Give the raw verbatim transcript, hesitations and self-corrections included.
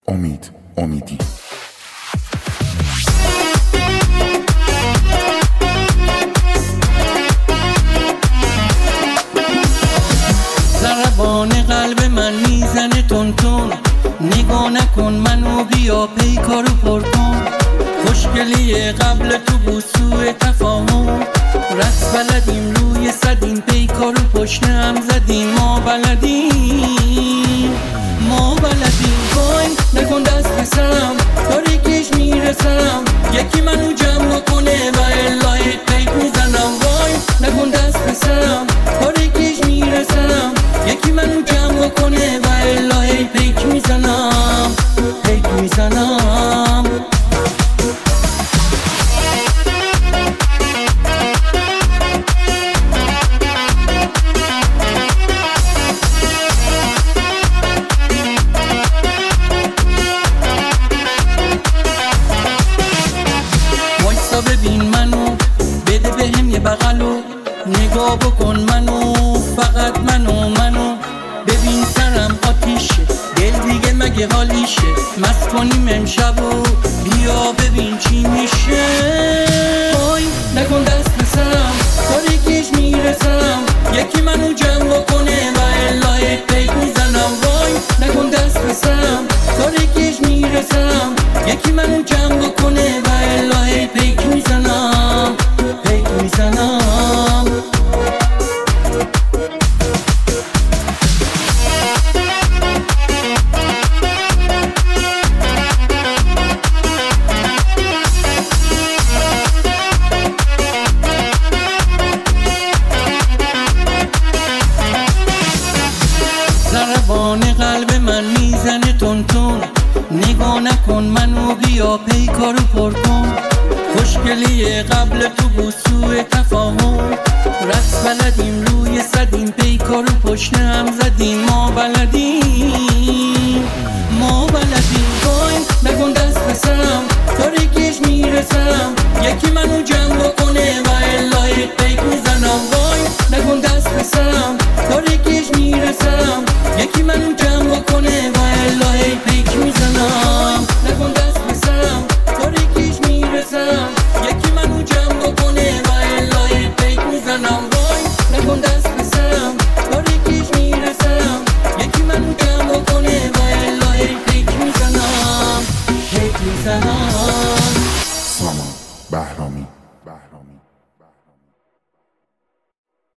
امید امیدی. ضربان قلب من میزنه تون تون، نگاه نکن منو بیا پیکارو پر کن. خوشگلی قبل تو بود سوء تفاهم، رقص بلدیم روی صدیم پیکارو پشت هم زدیم. ما بلدیم ما بلدیم وای نکن دست بسرم، تاریکیش میره سرم، یکی منو جمع کنه و الهی پیک میزنم. وای نکن دست بسرم، تاریکیش میره سرم، یکی منو جمع کنه و الهی پیک میزنم پیک میزنم. ببین منو، بده بهم یه بغلو، نگاه بکن منو، فقط منو منو. ببین سرم آتیشه، دل دیگه مگه حالیشه، مست کنیم امشبو، بیا ببین چی میشه. وای نکن دست بسرم، تاریکیش میره سرم، یکی منو جمع کنه و الهی پیک میزنم. وای نکن دست بسرم، تاریکیش میره سرم، یکی منو جمع کنه و الهی پیک میزنم پیک میزنم. ضربان قلب من میزنه تون تون، نگاه نکن منو بیا پیکارو پر کن. خوشگلی قبل تو بود سوء تفاهم، رقص بلدیم روی صدیم پیکارو پشت هم زدیم. ما بلدیم ما بلدیم وای نکن دست بسرم، تاریکیش میره سرم، یکی منو جمع کنه و الهی پیک میزنم. وای نکن دست بسرم، تاریکیش میره سرم، یکی منو جمع